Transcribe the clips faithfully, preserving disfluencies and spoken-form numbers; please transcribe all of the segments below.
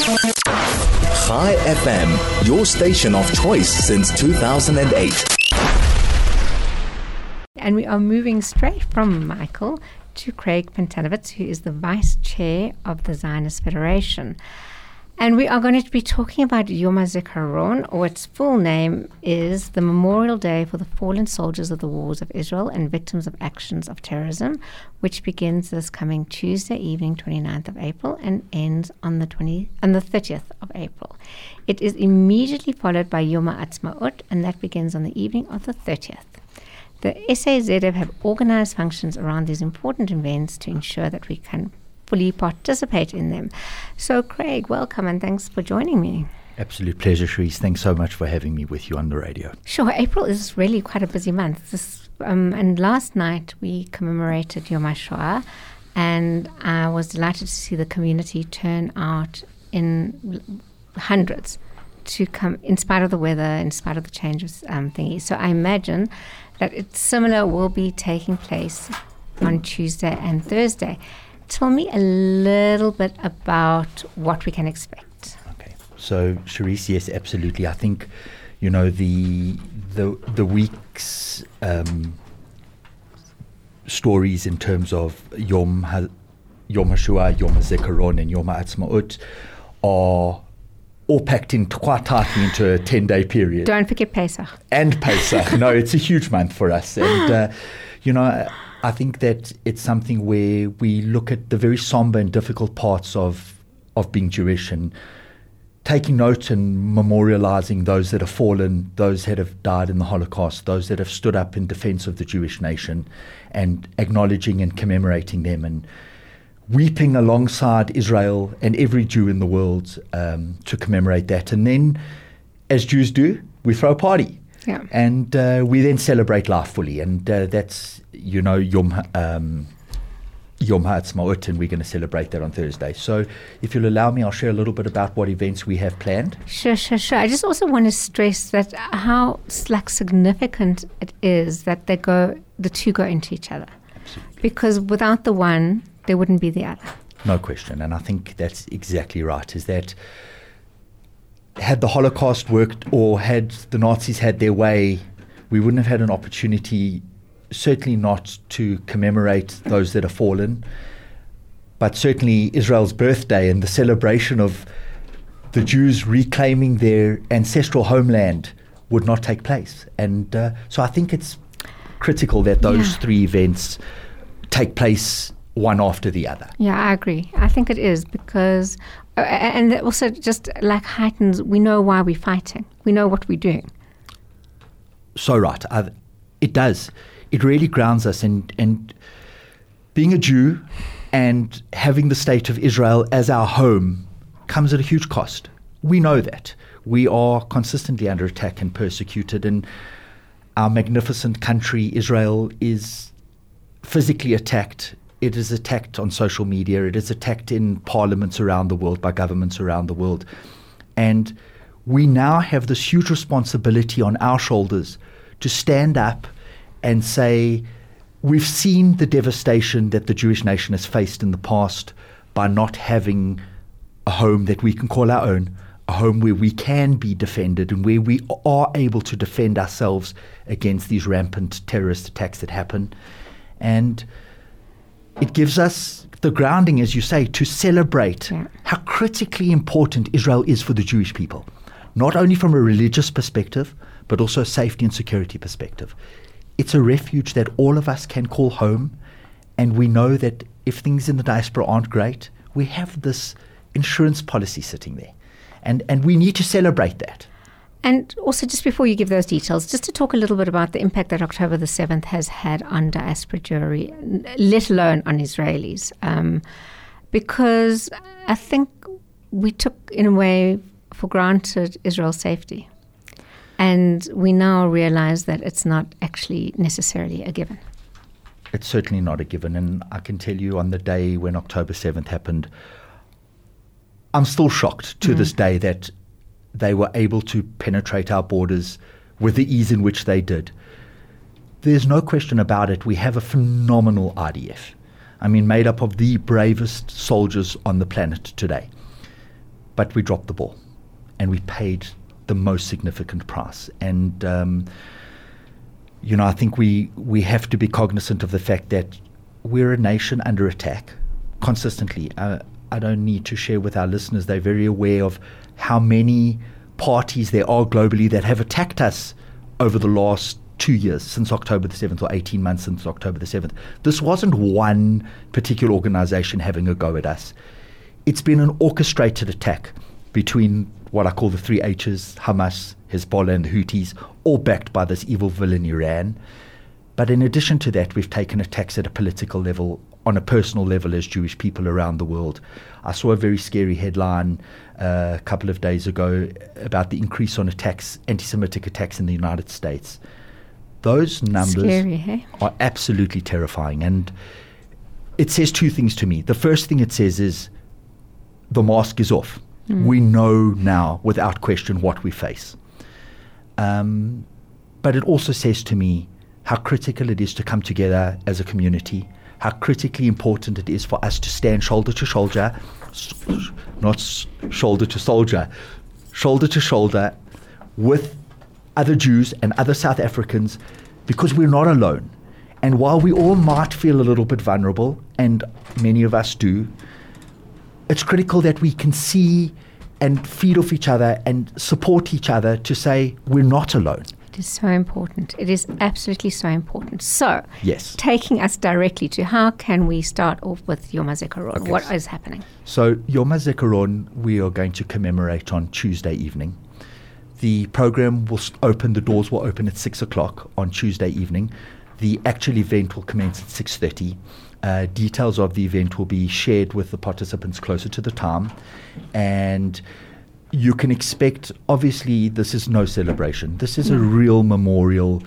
Chai F M, your station of choice since two thousand eight. And we are moving straight from Michael to Craig Pantanovitz, who is the Vice Chair of the Zionist Federation. And we are going to be talking about Yom HaZikaron, or its full name is the Memorial Day for the Fallen Soldiers of the Wars of Israel and Victims of Actions of Terrorism, which begins this coming Tuesday evening, twenty-ninth of April, and ends on the twentieth and the thirtieth of April. It is immediately followed by Yom HaAtzmaut, and that begins on the evening of the thirtieth. The S A Z F have organized functions around these important events to ensure that we can fully participate in them. So, Craig, welcome and thanks for joining me. Absolute pleasure, Sharice. Thanks so much for having me with you on the radio. Sure. April is really quite a busy month. This, um, and last night we commemorated Yom HaShoah, and I was delighted to see the community turn out in hundreds to come, in spite of the weather, in spite of the changes um, thingy. So I imagine that it's similar will be taking place on Tuesday and Thursday. Tell me a little bit about what we can expect. Okay. So, Sharice, yes, absolutely. I think, you know, the the the week's um, stories in terms of Yom Ha, Yom HaShoah, Yom HaZikaron, and Yom HaAtzmaut are all packed in quite tightly into a ten-day period. Don't forget Pesach. And Pesach. No, it's a huge month for us. And, uh, you know, I think that it's something where we look at the very somber and difficult parts of of being Jewish and taking note and memorializing those that have fallen, those that have died in the Holocaust, those that have stood up in defense of the Jewish nation, and acknowledging and commemorating them and weeping alongside Israel and every Jew in the world um, to commemorate that. And then, as Jews do, we throw a party. Yeah. And uh, we then celebrate life fully. And uh, that's, you know, Yom, um, Yom HaAtzmaut, and we're going to celebrate that on Thursday. So if you'll allow me, I'll share a little bit about what events we have planned. Sure, sure, sure. I just also want to stress that how like significant it is that they go, the two go into each other. Absolutely. Because without the one, there wouldn't be the other. No question. And I think that's exactly right, is that had the Holocaust worked or had the Nazis had their way, we wouldn't have had an opportunity, certainly not to commemorate those that have fallen, but certainly Israel's birthday and the celebration of the Jews reclaiming their ancestral homeland would not take place. And uh, so I think it's critical that those yeah. three events take place one after the other. Yeah, I agree. I think it is because, uh, and it also just like heightens, we know why we're fighting. We know what we're doing. So right. I've, it does. It really grounds us. And, and being a Jew and having the state of Israel as our home comes at a huge cost. We know that. We are consistently under attack and persecuted. And our magnificent country, Israel, is physically attacked. It is attacked on social media. It is attacked in parliaments around the world, by governments around the world. And we now have this huge responsibility on our shoulders to stand up and say, we've seen the devastation that the Jewish nation has faced in the past by not having a home that we can call our own, a home where we can be defended and where we are able to defend ourselves against these rampant terrorist attacks that happen. And it gives us the grounding, as you say, to celebrate yeah. how critically important Israel is for the Jewish people, not only from a religious perspective, but also a safety and security perspective. It's a refuge that all of us can call home, and we know that if things in the diaspora aren't great, we have this insurance policy sitting there, and, and we need to celebrate that. And also, just before you give those details, just to talk a little bit about the impact that October the seventh has had on diaspora Jewry, let alone on Israelis. Um, because I think we took, in a way, for granted Israel's safety. And we now realize that it's not actually necessarily a given. It's certainly not a given. And I can tell you on the day when October seventh happened, I'm still shocked to mm. this day that they were able to penetrate our borders with the ease in which they did. There's no question about it. We have a phenomenal I D F. I mean, made up of the bravest soldiers on the planet today. but we dropped the ball, and we paid the most significant price. And um, you know, I think we we have to be cognizant of the fact that we're a nation under attack consistently. Uh, I don't need to share with our listeners; they're very aware of how many parties there are globally that have attacked us over the last two years, since October the seventh, or eighteen months since October the seventh. This wasn't one particular organization having a go at us. It's been an orchestrated attack between what I call the three H's, Hamas, Hezbollah, and the Houthis, all backed by this evil villain Iran. But in addition to that, we've taken attacks at a political level, on a personal level as Jewish people around the world. I saw a very scary headline uh, a couple of days ago about the increase on attacks, anti-Semitic attacks in the United States. Those numbers Scary, hey? are absolutely terrifying. And it says two things to me. The first thing it says is the mask is off. Mm. We know now, without question, what we face. Um, but it also says to me how critical it is to come together as a community, how critically important it is for us to stand shoulder to shoulder, not shoulder to soldier, shoulder to shoulder with other Jews and other South Africans, because we're not alone. And while we all might feel a little bit vulnerable, and many of us do, it's critical that we can see and feed off each other and support each other to say we're not alone. It is so important. It is absolutely so important. So, yes. taking us directly to how can we start off with Yom HaZikaron? Okay. What is happening? So Yom HaZikaron we are going to commemorate on Tuesday evening. The program will open, the doors will open at six o'clock on Tuesday evening. The actual event will commence at six thirty. Uh, details of the event will be shared with the participants closer to the time. And you can expect, obviously, this is no celebration. This is a real memorial.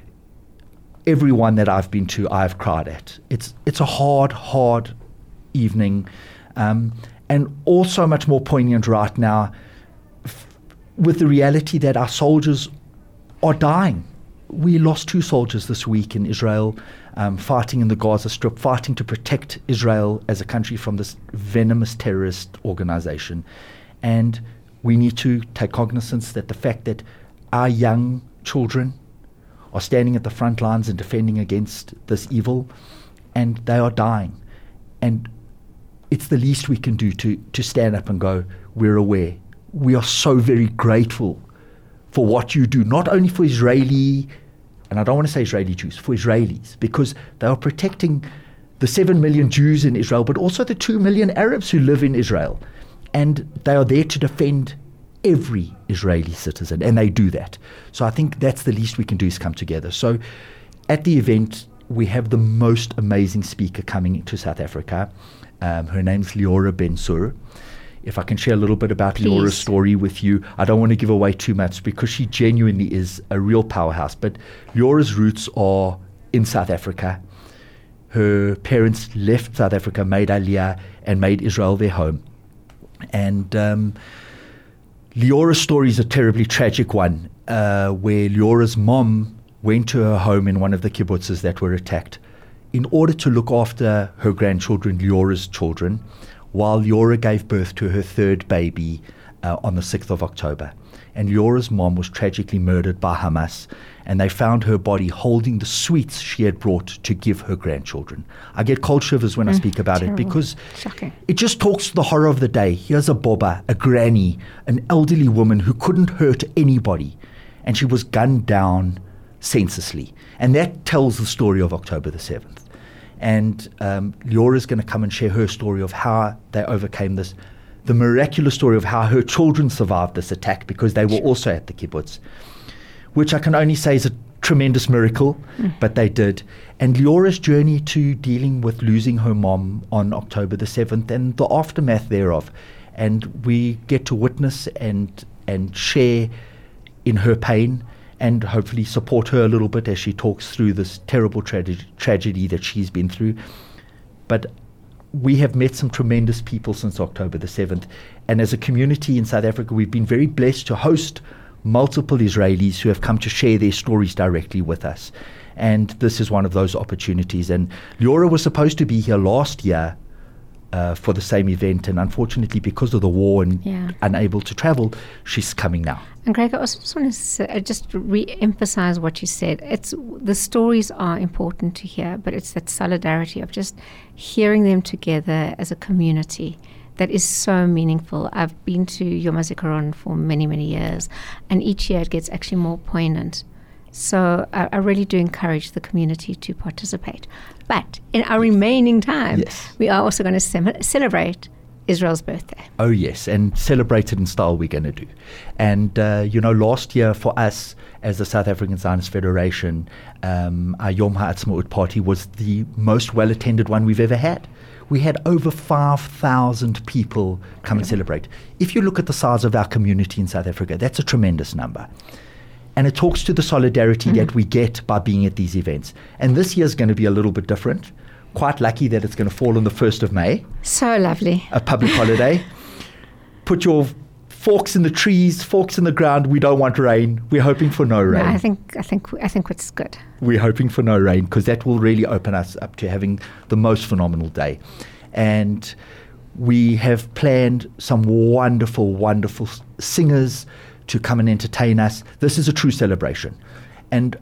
Everyone that I've been to, I've cried at. It's it's a hard, hard evening. Um, and also much more poignant right now f- with the reality that our soldiers are dying. We lost two soldiers this week in Israel, um, fighting in the Gaza Strip, fighting to protect Israel as a country from this venomous terrorist organization. And we need to take cognizance that the fact that our young children are standing at the front lines and defending against this evil, and they are dying. And it's the least we can do to, to stand up and go, we're aware. We are so very grateful for what you do, not only for Israeli, and I don't want to say Israeli Jews, for Israelis, because they are protecting the seven million Jews in Israel, but also the two million Arabs who live in Israel. And they are there to defend every Israeli citizen, and they do that. So I think that's the least we can do, is come together. So at the event, we have the most amazing speaker coming to South Africa. Um, her name's Leora Ben-Sur. If I can share a little bit about Please. Leora's story with you. I don't want to give away too much because she genuinely is a real powerhouse. But Leora's roots are in South Africa. Her parents left South Africa, made Aliyah, and made Israel their home. And um, Leora's story is a terribly tragic one, uh, where Leora's mom went to her home in one of the kibbutzes that were attacked in order to look after her grandchildren, Leora's children, while Leora gave birth to her third baby uh, on the sixth of October. And Leora's mom was tragically murdered by Hamas, and they found her body holding the sweets she had brought to give her grandchildren. I get cold shivers when mm, I speak about terrible. it because Shocking. It just talks to the horror of the day. Here's a boba, a granny, an elderly woman who couldn't hurt anybody, and she was gunned down senselessly. And that tells the story of October the seventh. And um, Leora's going to come and share her story of how they overcame this, the miraculous story of how her children survived this attack because they were also at the kibbutz, which I can only say is a tremendous miracle, mm. but they did. And Leora's journey to dealing with losing her mom on October the seventh and the aftermath thereof. And we get to witness and and share in her pain, and hopefully support her a little bit as she talks through this terrible trage- tragedy that she's been through. But we have met some tremendous people since October the seventh. And as a community in South Africa, we've been very blessed to host multiple Israelis who have come to share their stories directly with us. And this is one of those opportunities. And Leora was supposed to be here last year, uh, for the same event, and unfortunately, because of the war and Yeah. unable to travel, she's coming now. And Craig, I also just want to say, uh, just re-emphasize what you said. It's the stories are important to hear, but it's that solidarity of just hearing them together as a community that is so meaningful. I've been to Yom HaZikaron for many, many years, and each year it gets actually more poignant. So I, I really do encourage the community to participate. But in our remaining time, Yes. we are also going to sem- celebrate Israel's birthday. Oh, yes, and celebrate it in style we're going to do. And, uh, you know, last year for us as the South African Zionist Federation, um, our Yom HaAtzmaut party was the most well-attended one we've ever had. We had over five thousand people come and celebrate. If you look at the size of our community in South Africa, that's a tremendous number. And it talks to the solidarity mm. that we get by being at these events. And this year's going to be a little bit different. Quite lucky that it's going to fall on the first of May. So lovely. A public holiday. Put your forks in the trees, forks in the ground. We don't want rain. We're hoping for no rain. No, I think I think I think it's good. We're hoping for no rain because that will really open us up to having the most phenomenal day. And we have planned some wonderful, wonderful singers to come and entertain us. This is a true celebration. And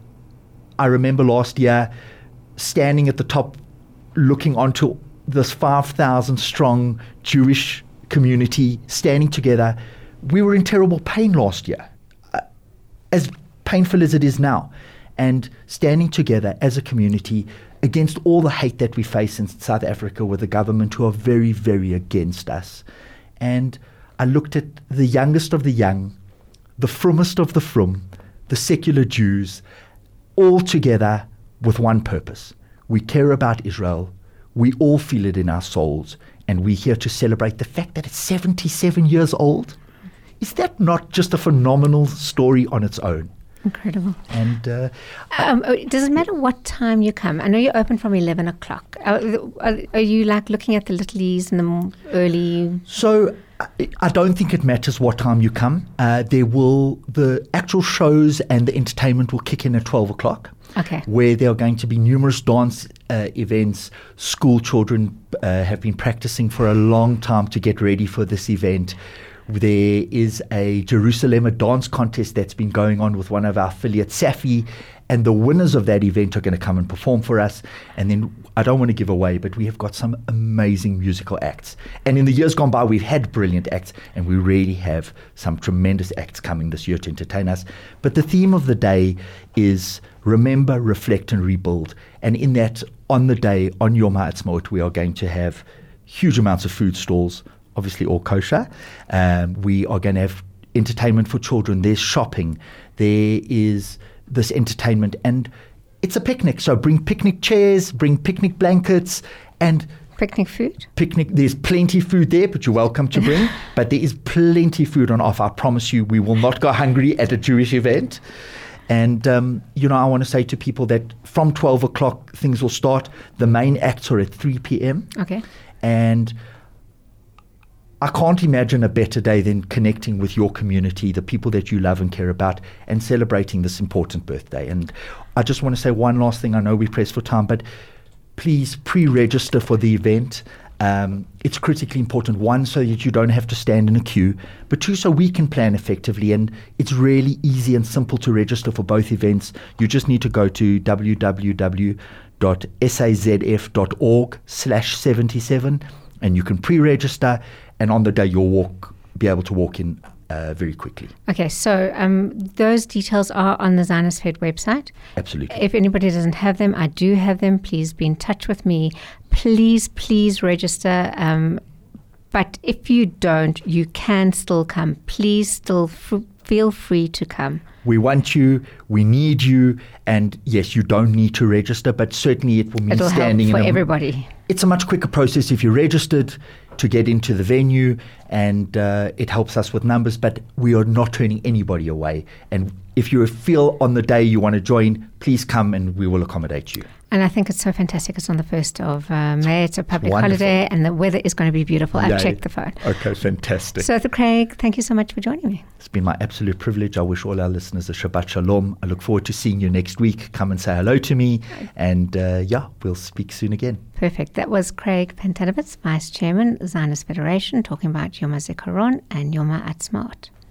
I remember last year standing at the top looking onto this five thousand strong Jewish community standing together. We were in terrible pain last year, uh, as painful as it is now. And standing together as a community against all the hate that we face in South Africa with the government who are very, very against us. And I looked at the youngest of the young, the frummest of the frum, the secular Jews, all together with one purpose. We care about Israel. We all feel it in our souls. And we're here to celebrate the fact that it's seventy-seven years old. Is that not just a phenomenal story on its own? Incredible. And uh, um, does it matter what time you come? I know you're open from eleven o'clock. Are, are, are you like looking at the littlies in the m- early? So I, I don't think it matters what time you come. Uh, there will the actual shows and the entertainment will kick in at twelve o'clock. Okay. Where there are going to be numerous dance uh, events. School children uh, have been practicing for a long time to get ready for this event. There is a Jerusalem dance contest that's been going on with one of our affiliates, Safi, and the winners of that event are going to come and perform for us. And then I don't want to give away, but we have got some amazing musical acts. And in the years gone by, we've had brilliant acts, and we really have some tremendous acts coming this year to entertain us. But the theme of the day is remember, reflect, and rebuild. And in that, on the day, on Yom HaAtzmaut, we are going to have huge amounts of food stalls, obviously all kosher. Um, we are going to have entertainment for children. There's shopping. There is this entertainment. And it's a picnic. So bring picnic chairs, bring picnic blankets, and Picnic food? Picnic. There's plenty of food there, but you're welcome to bring. But there is plenty of food on offer. I promise you, we will not go hungry at a Jewish event. And, um, you know, I want to say to people that from twelve o'clock, things will start. The main acts are at three p.m. Okay. And I can't imagine a better day than connecting with your community, the people that you love and care about, and celebrating this important birthday. And I just want to say one last thing. I know we're pressed for time, but please pre-register for the event. Um, it's critically important, one, so that you don't have to stand in a queue, but two, so we can plan effectively. And it's really easy and simple to register for both events. You just need to go to w w w dot sazf dot org slash seventy-seven, and you can pre-register, and on the day you'll walk, be able to walk in uh, very quickly. Okay, so um, those details are on the Zionist Fed website. Absolutely. If anybody doesn't have them, I do have them. Please be in touch with me. Please, please register. Um, but if you don't, you can still come. Please still f- feel free to come. We want you, we need you, and yes, you don't need to register, but certainly it will mean It'll standing help for in a, everybody. It's a much quicker process if you're registered to get into the venue, and uh, it helps us with numbers, but we are not turning anybody away. And if you feel on the day you want to join, please come and we will accommodate you. And I think it's so fantastic. It's on the first of uh, May. It's a public Wonderful. holiday, and the weather is going to be beautiful. I've Yay. checked the phone. Okay, fantastic. So, Craig, thank you so much for joining me. It's been my absolute privilege. I wish all our listeners a Shabbat Shalom. I look forward to seeing you next week. Come and say hello to me. And uh, yeah, we'll speak soon again. Perfect. That was Craig Pantelowitz, Vice Chairman, Zionist Federation, talking about Yom HaZikaron and Yom HaAtzmaut.